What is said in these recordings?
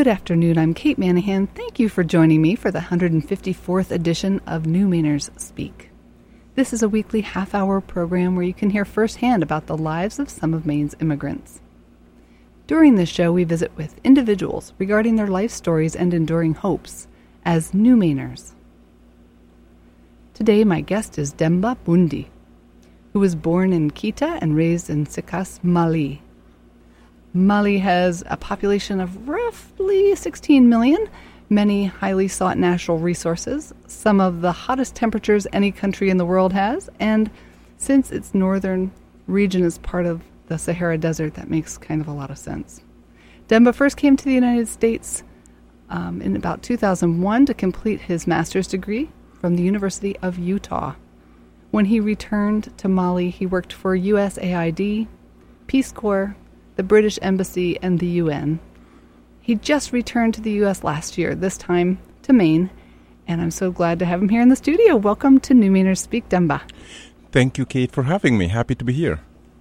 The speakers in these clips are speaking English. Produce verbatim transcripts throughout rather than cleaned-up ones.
Good afternoon, I'm Kate Manahan. Thank you for joining me for the one hundred fifty-fourth edition of New Mainers Speak. This is a weekly half-hour program where you can hear firsthand about the lives of some of Maine's immigrants. During this show, we visit with individuals regarding their life stories and enduring hopes as New Mainers. Today, my guest is Demba Bundi, who was born in Kita and raised in Sikas, Mali. Mali has a population of roughly sixteen million, many highly sought natural resources, some of the hottest temperatures any country in the world has, and since its northern region is part of the Sahara Desert, that makes kind of a lot of sense. Demba first came to the United States um, in about two thousand one to complete his master's degree from the University of Utah. When he returned to Mali, he worked for U S A I D, Peace Corps, the British Embassy, and the U N. He just returned to the U S last year, this time to Maine, and I'm so glad to have him here in the studio. Welcome to New Mainers Speak, Demba. Thank you, Kate, for having me. Happy to be here.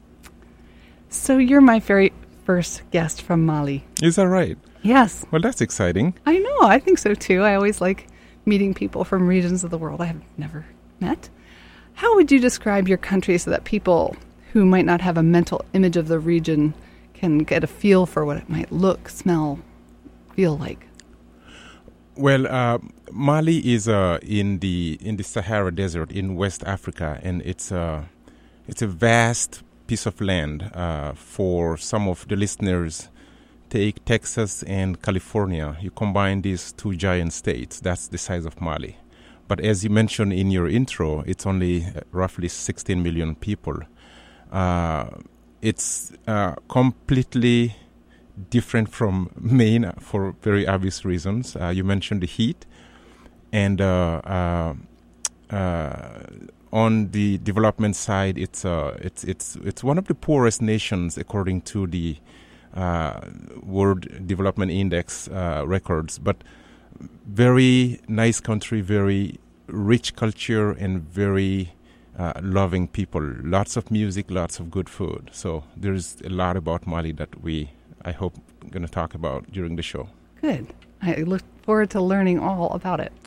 So you're my very first guest from Mali. Is that right? Yes. Well, that's exciting. I know. I think so, too. I always like meeting people from regions of the world I have never met. How would you describe your country so that people who might not have a mental image of the region can get a feel for what it might look, smell, feel like? Well, uh, Mali is uh, in the in the Sahara Desert in West Africa, and it's a it's a vast piece of land. Uh, for some of the listeners, take Texas and California. You combine these two giant states. That's the size of Mali. But as you mentioned in your intro, it's only roughly sixteen million people. Uh, It's uh, completely different from Maine for very obvious reasons. Uh, you mentioned the heat, and uh, uh, uh, on the development side, it's uh, it's it's it's one of the poorest nations according to the uh, World Development Index uh, records. But very nice country, very rich culture, and very Uh, loving people, lots of music, lots of good food. So there's a lot about Mali that we, I hope, going to talk about during the show. Good. I look forward to learning all about it.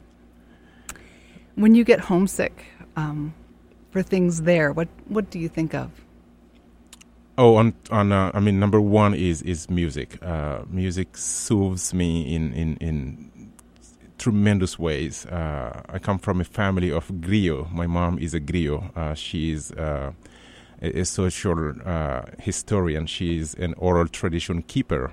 When you get homesick um, for things there, what what do you think of? Oh, on on uh, I mean, number one is is music. Uh, music soothes me in in in. tremendous ways. Uh, I come from a family of griot. My mom is a griot. Uh, she's uh, a, a social uh, historian. She's an oral tradition keeper,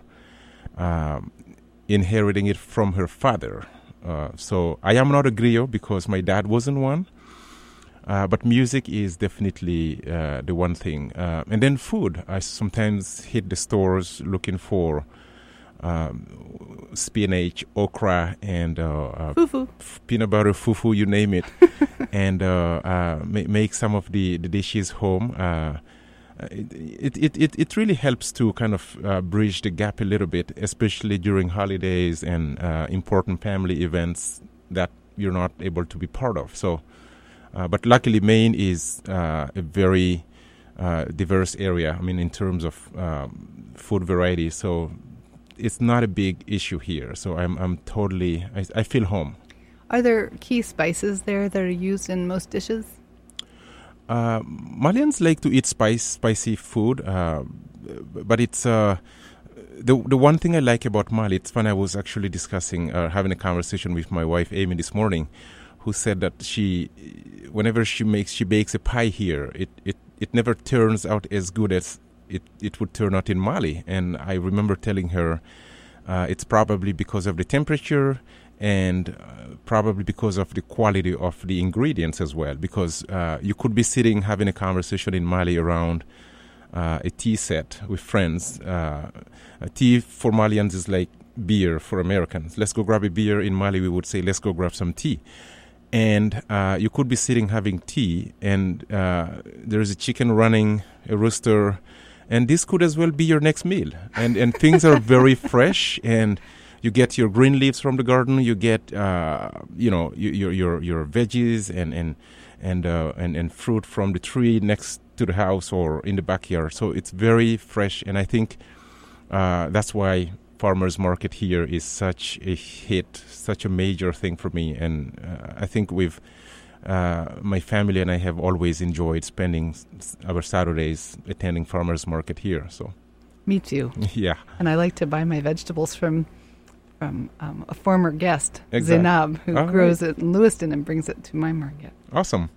um, inheriting it from her father. Uh, so I am not a griot because my dad wasn't one. Uh, but music is definitely uh, the one thing. Uh, and then food. I sometimes hit the stores looking for Um, spinach, okra, and uh, uh, fufu. F- peanut butter, fufu, you name it, and uh, uh, ma- make some of the, the dishes home. Uh, it, it, it, it really helps to kind of uh, bridge the gap a little bit, especially during holidays and uh, important family events that you're not able to be part of. So, uh, but luckily Maine is uh, a very uh, diverse area, I mean, in terms of um, food variety. So it's not a big issue here, so I'm I'm totally I, I feel home. Are there key spices there that are used in most dishes? Uh, Malians like to eat spice spicy food, uh, but it's uh, the the one thing I like about Mali. It's fun. I was actually discussing, uh, having a conversation with my wife Amy this morning, who said that she, whenever she makes she bakes a pie here, it it, it never turns out as good as It, it would turn out in Mali. And I remember telling her uh, it's probably because of the temperature and uh, probably because of the quality of the ingredients as well. Because uh, you could be sitting having a conversation in Mali around uh, a tea set with friends. Uh, a tea for Malians is like beer for Americans. Let's go grab a beer. In Mali, we would say, let's go grab some tea. And uh, you could be sitting having tea, and uh, there's a chicken running, a rooster, and this could as well be your next meal. And and things are very fresh, and you get your green leaves from the garden. You get, uh, you know, your your your veggies and and and, uh, and and fruit from the tree next to the house or in the backyard. So it's very fresh, and I think uh, that's why farmers market here is such a hit, such a major thing for me. And uh, I think we've, uh, my family and I have always enjoyed spending s- our Saturdays attending farmers market here. So, Me too. yeah. And I like to buy my vegetables from from um, a former guest, Exact- Zainab, who All grows right. it in Lewiston and brings it to my market. Awesome.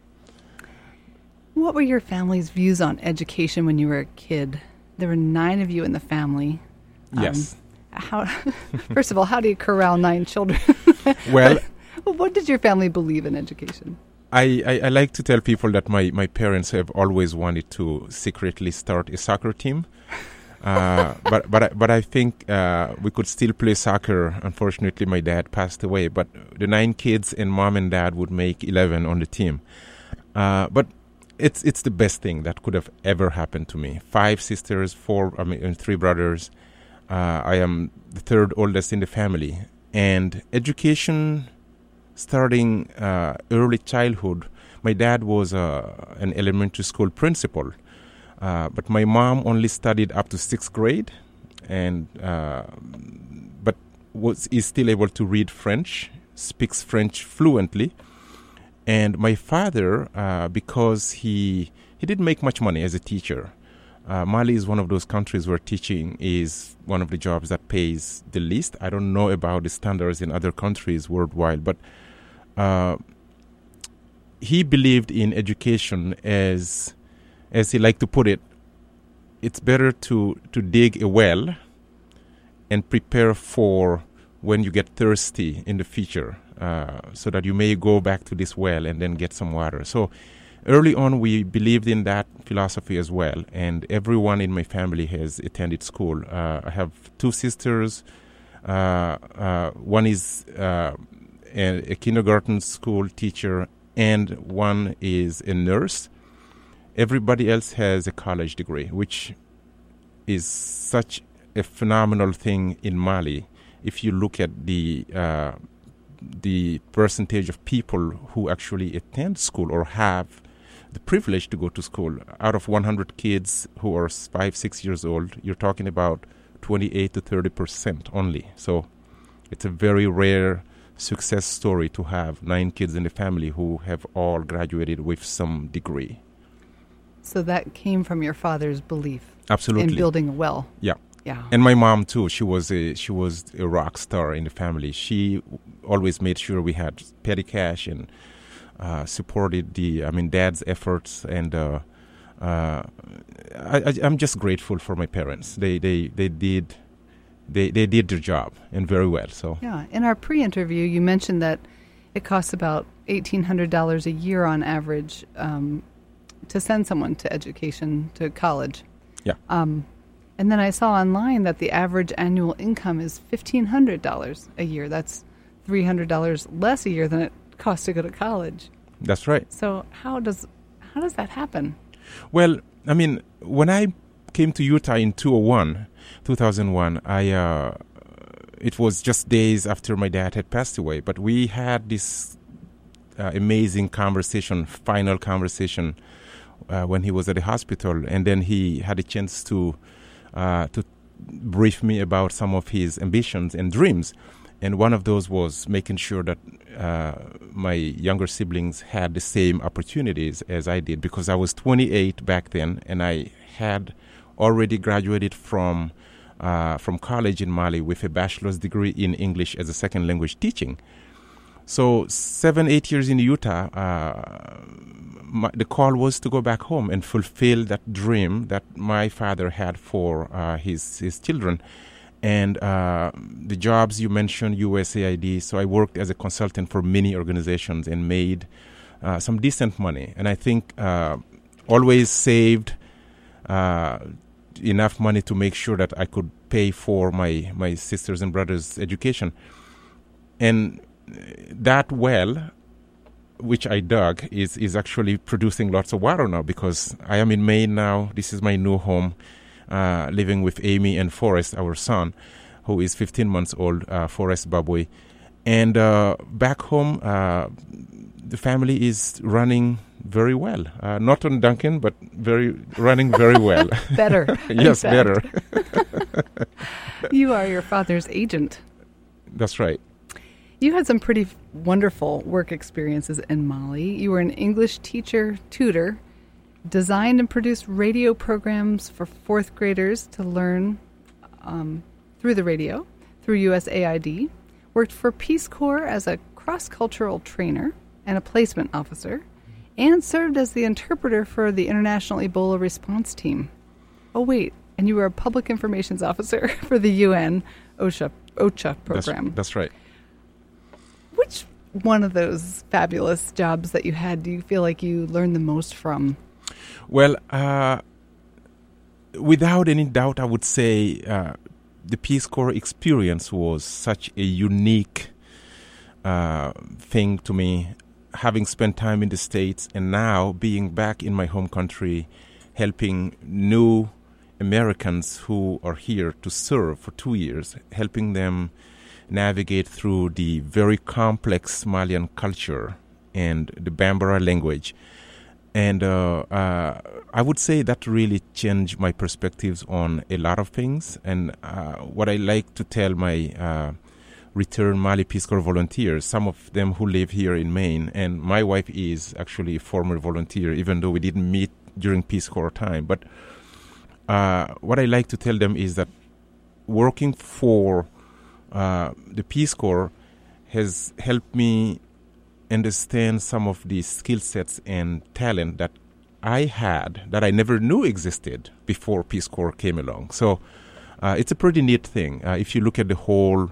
What were your family's views on education when you were a kid? There were nine of you in the family. Um, Yes. How? First of all, how do you corral nine children? Well, What did your family believe in education? I, I, I like to tell people that my, my parents have always wanted to secretly start a soccer team. Uh, but but I, but I think uh, we could still play soccer. Unfortunately, my dad passed away. But the nine kids and mom and dad would make eleven on the team. Uh, but it's it's the best thing that could have ever happened to me. Five sisters, four I mean, and three brothers. Uh, I am the third oldest in the family, and education starting uh, early childhood. My dad was uh, an elementary school principal. Uh, but my mom only studied up to sixth grade, and uh, but was is still able to read French, speaks French fluently. And my father, uh, because he he didn't make much money as a teacher. Uh, Mali is one of those countries where teaching is one of the jobs that pays the least. I don't know about the standards in other countries worldwide, but uh, he believed in education as As he liked to put it, it's better to, to dig a well and prepare for when you get thirsty in the future, uh, so that you may go back to this well and then get some water. So early on, we believed in that philosophy as well, and everyone in my family has attended school. Uh, I have two sisters. Uh, uh, one is uh, a, a kindergarten school teacher, and one is a nurse. Everybody else has a college degree, which is such a phenomenal thing in Mali. If you look at the uh, the percentage of people who actually attend school or have the privilege to go to school, out of one hundred kids who are five, six years old, you're talking about twenty-eight to thirty percent only. So it's a very rare success story to have nine kids in the family who have all graduated with some degree. So that came from your father's belief Absolutely. in building a well. Yeah. Yeah. And my mom too. She was a she was a rock star in the family. She always made sure we had petty cash and uh, supported the I mean dad's efforts. And uh, uh, I, I, I'm just grateful for my parents. They they they did they they did their job and very well. So Yeah. In our pre-interview, you mentioned that it costs about eighteen hundred dollars a year on average um, to send someone to education, to college. Yeah. Um, and then I saw online that the average annual income is fifteen hundred dollars a year. That's three hundred dollars less a year than it costs to go to college. That's right. So how does how does that happen? Well, I mean, when I came to Utah in two thousand one, I uh, it was just days after my dad had passed away, but we had this uh, amazing conversation, final conversation, uh, when he was at the hospital, and then he had a chance to uh, to brief me about some of his ambitions and dreams. And one of those was making sure that uh, my younger siblings had the same opportunities as I did, because I was twenty-eight back then, and I had already graduated from uh, from college in Mali with a bachelor's degree in English as a second language teaching. So seven, eight years in Utah, uh, my, the call was to go back home and fulfill that dream that my father had for uh, his his children. And uh, the jobs you mentioned, U S A I D, so I worked as a consultant for many organizations and made uh, some decent money. And I think uh, always saved uh, enough money to make sure that I could pay for my, my sisters and brothers' education. And that well, which I dug, is, is actually producing lots of water now, because I am in Maine now. This is my new home. Uh, living with Amy and Forrest, our son, who is fifteen months old, uh, Forrest Babui. And uh, back home, uh, the family is running very well. Uh, not on Duncan, but very running very well. Better. Yes, better. You are your father's agent. That's right. You had some pretty wonderful work experiences in Mali. You were an English teacher, tutor, designed and produced radio programs for fourth graders to learn um, through the radio, through U S A I D, worked for Peace Corps as a cross-cultural trainer and a placement officer, and served as the interpreter for the International Ebola Response Team. Oh, wait, and you were a public information officer for the U N OSHA, OCHA program. That's, that's right. Which one of those fabulous jobs that you had do you feel like you learned the most from? Well, uh, without any doubt, I would say uh, the Peace Corps experience was such a unique uh, thing to me, having spent time in the States and now being back in my home country, helping new Americans who are here to serve for two years, helping them navigate through the very complex Malian culture and the Bambara language. And uh, uh, I would say that really changed my perspectives on a lot of things. And uh, what I like to tell my uh, return Mali Peace Corps volunteers, some of them who live here in Maine, and my wife is actually a former volunteer, even though we didn't meet during Peace Corps time. But uh, what I like to tell them is that working for uh, the Peace Corps has helped me understand some of the skill sets and talent that I had that I never knew existed before Peace Corps came along. So uh, it's a pretty neat thing. Uh, if you look at the whole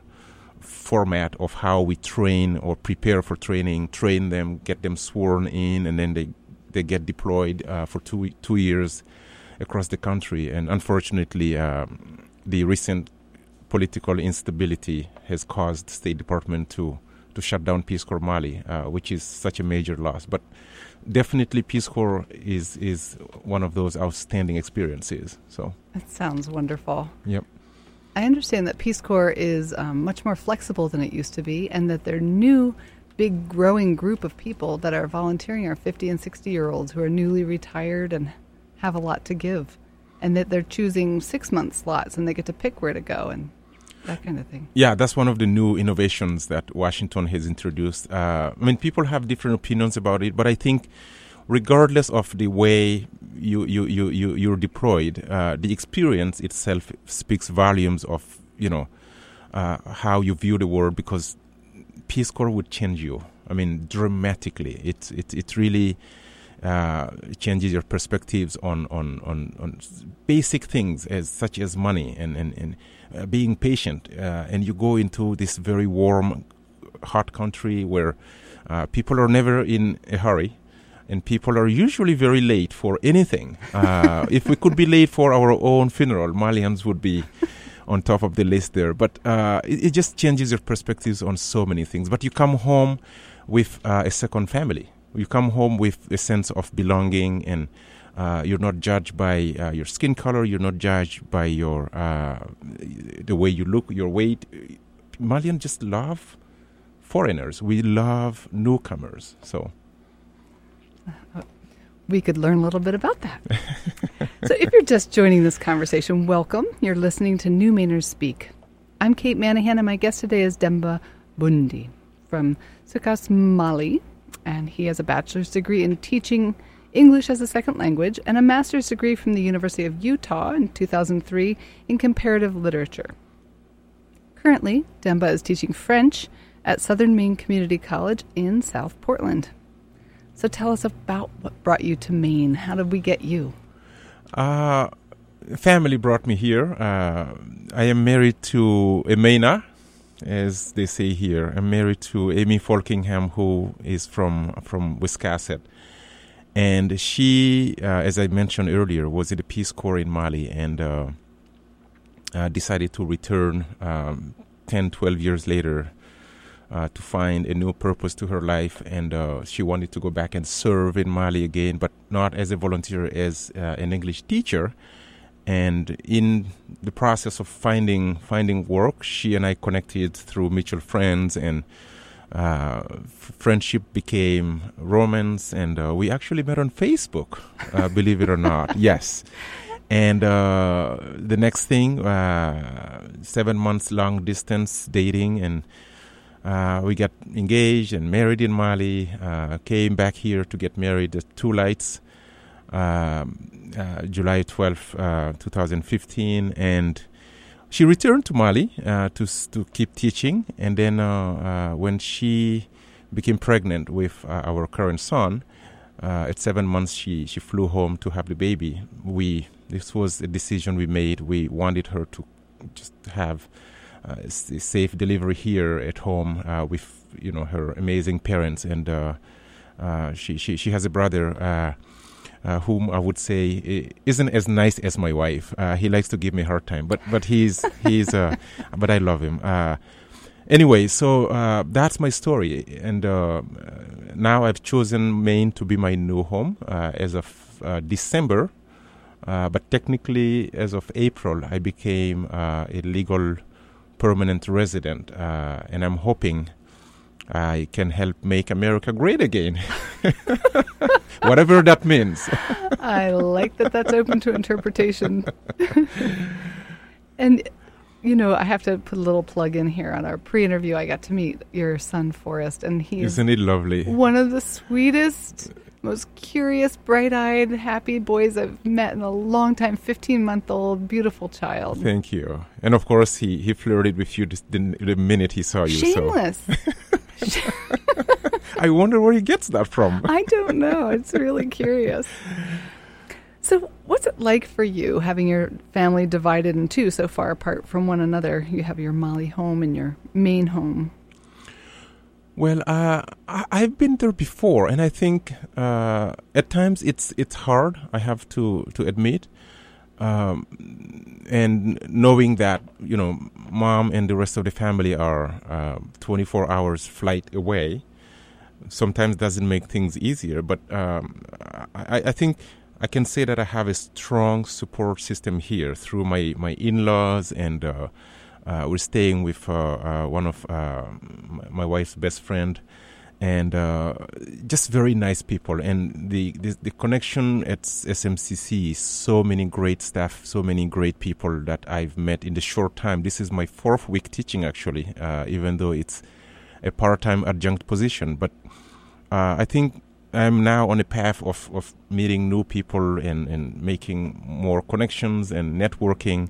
format of how we train or prepare for training, train them, get them sworn in, and then they, they get deployed uh, for two two years across the country. And unfortunately, um, the recent political instability has caused the State Department to to shut down Peace Corps Mali, uh, which is such a major loss. But definitely Peace Corps is is one of those outstanding experiences. So that sounds wonderful. Yep. I understand that Peace Corps is um, much more flexible than it used to be, and that their new big growing group of people that are volunteering are fifty and sixty-year-olds who are newly retired and have a lot to give, and that they're choosing six-month slots and they get to pick where to go and that kind of thing. Yeah, that's one of the new innovations that Washington has introduced. Uh, I mean, people have different opinions about it, but I think regardless of the way you, you, you, you, you're deployed, uh, the experience itself speaks volumes of, you know, uh, how you view the world, because Peace Corps would change you. I mean, dramatically. It, it, it really uh, changes your perspectives on, on, on, on basic things as such as money and, and, and Uh, being patient, uh, and you go into this very warm, hot country where uh, people are never in a hurry, and people are usually very late for anything. Uh, if we could be late for our own funeral, Malians would be on top of the list there. But uh, it, it just changes your perspectives on so many things. But you come home with uh, a second family. You come home with a sense of belonging, and Uh, you're not judged by uh, your skin color. You're not judged by your uh, the way you look, your weight. Malians just love foreigners. We love newcomers. So uh, we could learn a little bit about that. So if you're just joining this conversation, welcome. You're listening to New Mainers Speak. I'm Kate Manahan, and my guest today is Demba Bundi from Sukas, Mali, and he has a bachelor's degree in teaching English as a second language, and a master's degree from the University of Utah in two thousand three in comparative literature. Currently, Demba is teaching French at Southern Maine Community College in South Portland. So tell us about what brought you to Maine. How did we get you? Uh, family brought me here. Uh, I am married to a Mainer, as they say here. I'm married to Amy Folkingham, who is from, from Wiscasset. And she, uh, as I mentioned earlier, was in the Peace Corps in Mali, and uh, uh, decided to return um, ten, twelve years later uh, to find a new purpose to her life. And uh, she wanted to go back and serve in Mali again, but not as a volunteer, as uh, an English teacher. And in the process of finding finding work, she and I connected through mutual friends, and Uh, f- friendship became romance, and uh, we actually met on Facebook, uh, believe it or not. Yes. And uh, the next thing, uh, seven months long distance dating, and uh, we got engaged and married in Mali. Uh, came back here to get married at Two Lights, um, uh, July twelfth, uh, twenty fifteen, and she returned to Mali uh, to to keep teaching. And then uh, uh, when she became pregnant with uh, our current son, uh, at seven months she she flew home to have the baby. We This was a decision we made. We wanted her to just have uh, a safe delivery here at home uh, with, you know, her amazing parents. And uh, uh, she, she she has a brother uh, uh, whom I would say isn't as nice as my wife. Uh, he likes to give me a hard time, but but he's he's uh, but I love him. Uh, anyway, so uh, that's my story, and uh, now I've chosen Maine to be my new home uh, as of uh, December. Uh, but technically, as of April, I became uh, a legal permanent resident, uh, and I'm hoping I can help make America great again, whatever that means. I like that that's open to interpretation. And, you know, I have to put a little plug in here. On our pre-interview, I got to meet your son, Forrest, and he's Isn't it lovely? One of the sweetest, most curious, bright-eyed, happy boys I've met in a long time. fifteen-month-old, beautiful child. Thank you. And of course, he, he flirted with you the, the minute he saw you. Shameless. So. I wonder where he gets that from. I don't know. It's really curious. So what's it like for you, having your family divided in two, so far apart from one another? You have your Mali home and your Maine home. Well, uh, I, I've been there before, and I think uh, at times it's it's hard, I have to, to admit. Um, and knowing that, you know, mom and the rest of the family are uh, twenty-four hours flight away, sometimes doesn't make things easier. But um, I, I think I can say that I have a strong support system here through my, my in-laws, and uh, Uh, we're staying with uh, uh, one of uh, my wife's best friend, and uh, just very nice people. And the, the the connection at S M C C is so many great staff, so many great people that I've met in the short time. This is my fourth week teaching, actually, uh, even though it's a part-time adjunct position. But uh, I think I'm now on a path of, of meeting new people and, and making more connections and networking.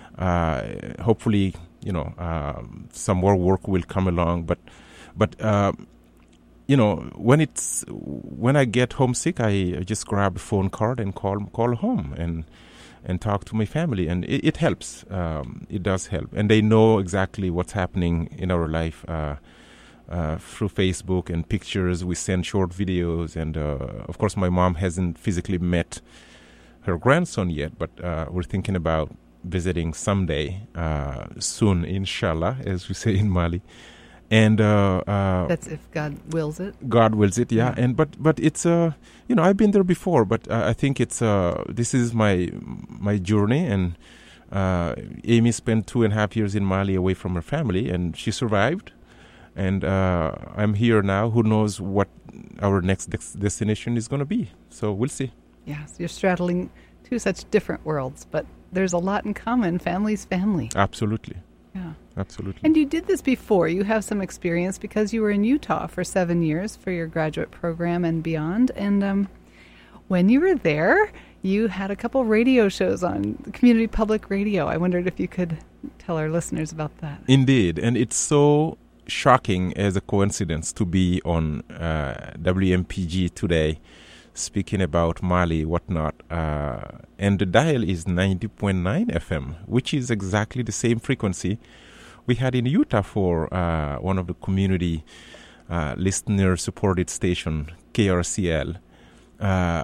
Uh, hopefully, you know, uh, some more work will come along. But, but uh, you know, when it's when I get homesick, I, I just grab a phone card and call call home and and talk to my family, and it, it helps. Um, it does help, and they know exactly what's happening in our life uh, uh, through Facebook and pictures. We send short videos, and uh, of course, my mom hasn't physically met her grandson yet, but uh, we're thinking about visiting someday, uh, soon, inshallah, as we say in Mali. And uh, uh, that's if God wills it. God wills it, yeah. yeah. And but but it's uh you know, I've been there before, but uh, I think it's uh this is my my journey. And uh, Amy spent two and a half years in Mali away from her family, and she survived. And uh, I'm here now. Who knows what our next de- destination is going to be? So we'll see. Yes, you're straddling two such different worlds, but there's a lot in common. Family's family. Absolutely. Yeah. Absolutely. And you did this before. You have some experience because you were in Utah for seven years for your graduate program and beyond. And um, when you were there, you had a couple radio shows on community public radio. I wondered if you could tell our listeners about that. Indeed. And it's so shocking as a coincidence to be on uh, W M P G today, speaking about Mali, whatnot. Uh, and the dial is ninety point nine F M, which is exactly the same frequency we had in Utah for uh, one of the community uh, listener-supported station, K R C L. Uh,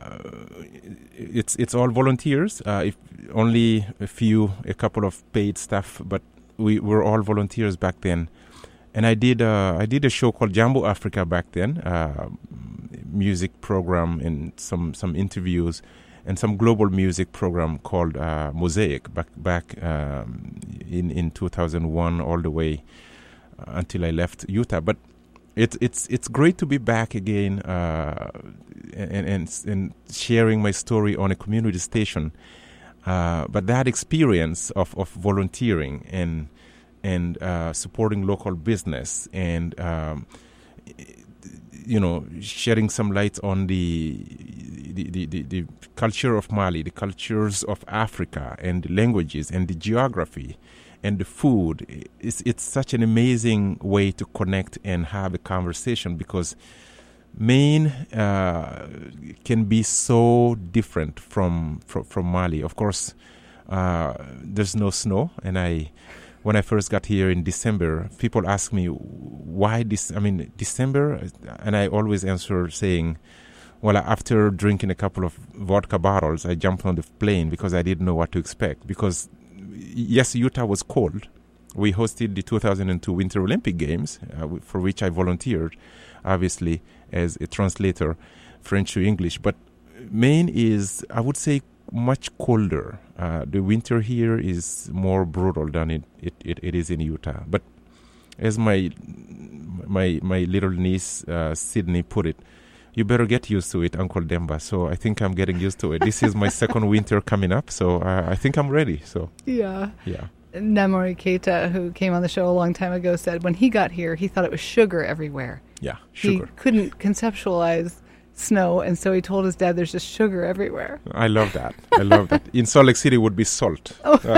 it's it's all volunteers. Uh, if only a few, a couple of paid staff, but we were all volunteers back then. And I did uh, I did a show called Jambo Africa back then, uh, music program and some, some interviews, and some global music program called uh, Mosaic back back um, in in two thousand one all the way uh, until I left Utah. But it's it's it's great to be back again uh, and, and and sharing my story on a community station. Uh, but that experience of, of volunteering and and uh, supporting local business and um, you know, shedding some light on the the, the, the the culture of Mali, the cultures of Africa, and the languages and the geography and the food. It's, it's such an amazing way to connect and have a conversation, because Maine uh, can be so different from, from, from Mali. Of course, uh, there's no snow, and I... When I first got here in December, people ask me, why this, I mean, December? And I always answer saying, well, after drinking a couple of vodka bottles, I jumped on the plane because I didn't know what to expect. Because, yes, Utah was cold. We hosted the two thousand two Winter Olympic Games, uh, for which I volunteered, obviously, as a translator, French to English. But Maine is, I would say, much colder. Uh, the winter here is more brutal than it, it, it, it is in Utah. But as my my my little niece uh, Sydney put it, you better get used to it, Uncle Demba. So I think I'm getting used to it. This is my second winter coming up, so uh, I think I'm ready. So yeah, yeah. Namori Keita, who came on the show a long time ago, said when he got here, he thought it was sugar everywhere. Yeah, sugar. He couldn't conceptualize snow, and so he told his dad there's just sugar everywhere. I love that. I love that. In Salt Lake City, it would be salt. Oh. Uh.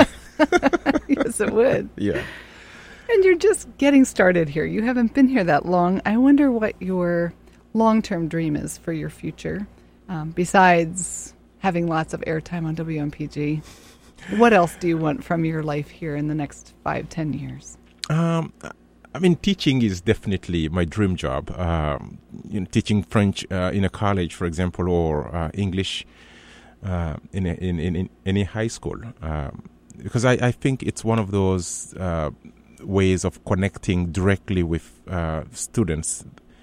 Yes, it would. Yeah. And you're just getting started here. You haven't been here that long. I wonder what your long-term dream is for your future, um, besides having lots of airtime on W M P G. What else do you want from your life here in the next five, ten years? Um. I mean, teaching is definitely my dream job. Um, you know, teaching French uh, in a college, for example, or uh, English uh, in, a, in, in in any high school, um, because I, I think it's one of those uh, ways of connecting directly with uh, students,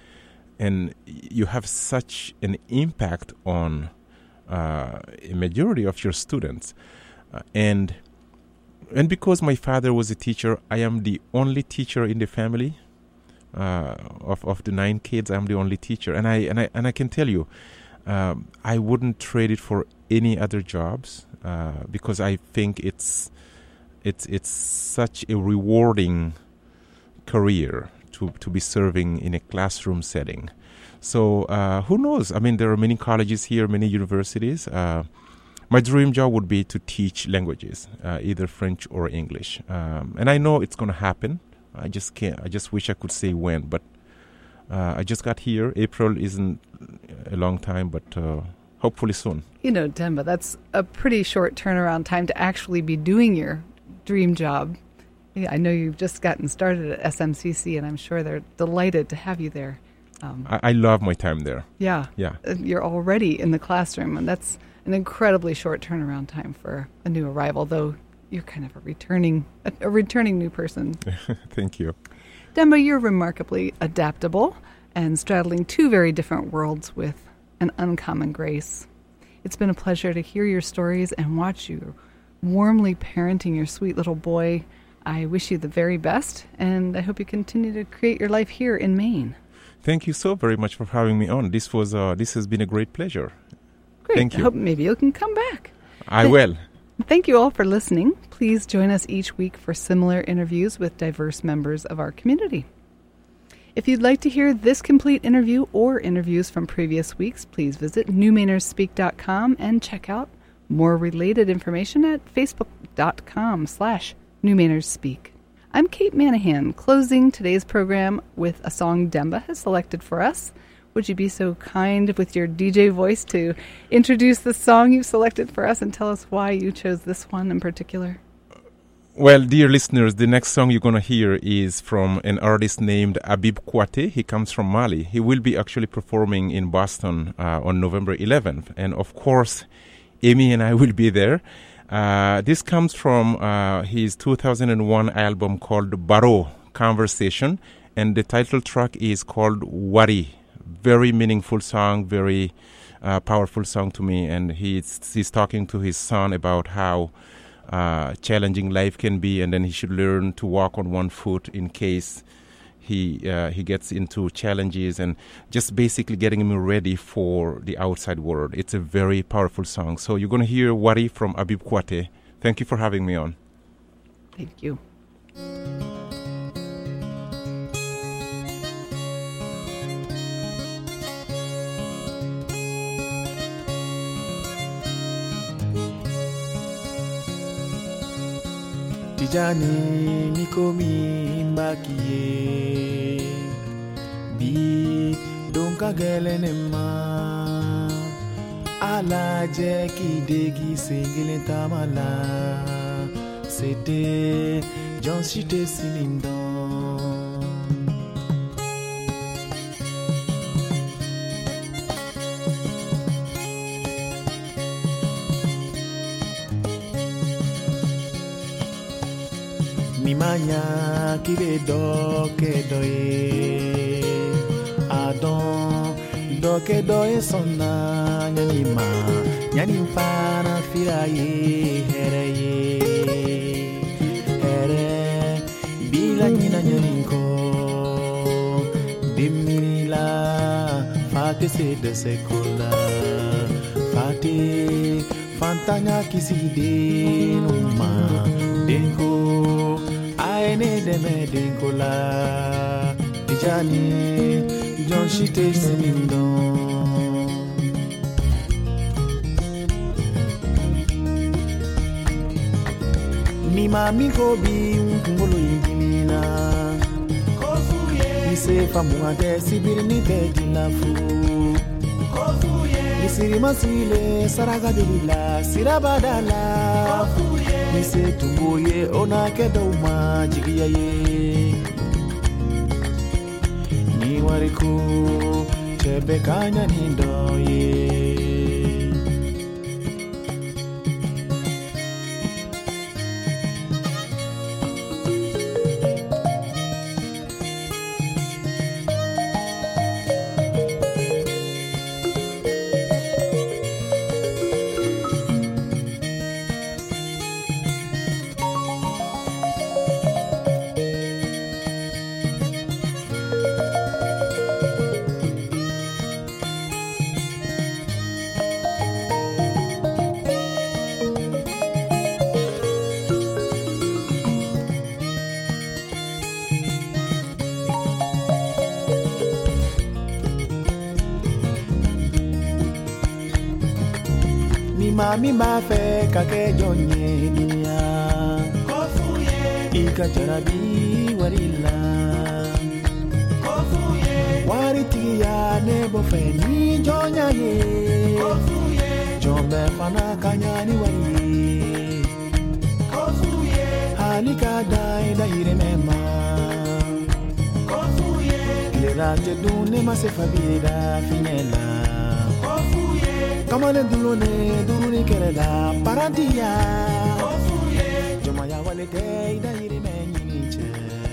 and you have such an impact on uh, a majority of your students, uh, and. And because my father was a teacher, I am the only teacher in the family. Uh, of of the nine kids, I'm the only teacher, and I and I and I can tell you, um, I wouldn't trade it for any other jobs uh, because I think it's it's it's such a rewarding career to to be serving in a classroom setting. So uh, who knows? I mean, there are many colleges here, many universities. Uh, My dream job would be to teach languages, uh, either French or English, um, and I know it's going to happen. I just can't. I just wish I could say when, but uh, I just got here. April isn't a long time, but uh, hopefully soon. You know, Demba, that's a pretty short turnaround time to actually be doing your dream job. Yeah, I know you've just gotten started at S M C C, and I'm sure they're delighted to have you there. Um, I, I love my time there. Yeah, yeah. You're already in the classroom, and that's an incredibly short turnaround time for a new arrival, though you're kind of a returning a, a returning new person. Thank you. Demba, you're remarkably adaptable and straddling two very different worlds with an uncommon grace. It's been a pleasure to hear your stories and watch you warmly parenting your sweet little boy. I wish you the very best, and I hope you continue to create your life here in Maine. Thank you so very much for having me on. This was uh, this has been a great pleasure. Great. Thank you. I hope maybe you can come back. I Th- will. Thank you all for listening. Please join us each week for similar interviews with diverse members of our community. If you'd like to hear this complete interview or interviews from previous weeks, please visit new mainers speak dot com and check out more related information at facebook.com slash newmainerspeak. I'm Kate Manahan, closing today's program with a song Demba has selected for us. Would you be so kind with your D J voice to introduce the song you've selected for us and tell us why you chose this one in particular? Well, dear listeners, the next song you're going to hear is from an artist named Abib Kwate. He comes from Mali. He will be actually performing in Boston uh, on November eleventh. And of course, Amy and I will be there. Uh, this comes from uh, his two thousand one album called Baro, Conversation. And the title track is called Wari. Very meaningful song, very uh, powerful song to me. And he's, he's talking to his son about how uh, challenging life can be, and then he should learn to walk on one foot in case he uh, he gets into challenges and just basically getting him ready for the outside world. It's a very powerful song. So you're going to hear Wari from Habib Kouyaté. Thank you for having me on. Thank you. Tijani mikomi mbakiye bi donka gelene ma ala je ki degi singile tamala c'était John Chité Silindon. Mimanya kibe doke doye adon doke doye sonna nyanima nyanim fana firaye hereye here bila nyina nyaninko dimila fate se de sekola fate fantanya kiside numa denko aene deme denkola Tijani John Chité Silindon. Ni mami kobi ngolo yingina kofuye ni se famu ade sibiri ni tedilafu kofuye ni siri masile saraga delila sirabadala kofuye ni se tumboye ona kedoma jigiyaye ni wariku tebe kanya nindoye. Mami ma fe kake jonye dunia kofuye ika jarabi warila kofuye wariti ya nebo fe ni jonya ye kofuye jombe fana kanya ni wari kofuye halika dai da iremema kofuye lera te dune ma se fabida finela Kamane dulone duruni kerela paradia kofuye jomaya walete ida yiri menyiniche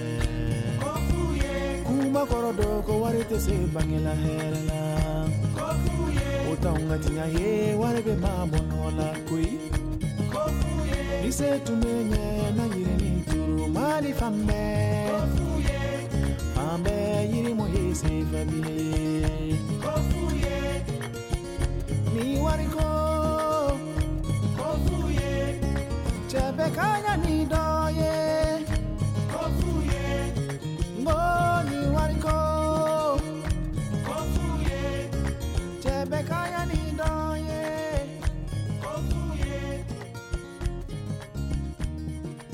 kofuye kuma korodo ko warete se bangela herela kofuye utaunga tinya ye warebe mamonola kui kofuye lise tumenye na yiri ninturu mali fambe kofuye fambe yiri moye se famile kofuye ni wariko kofuye chebe kanya ni doye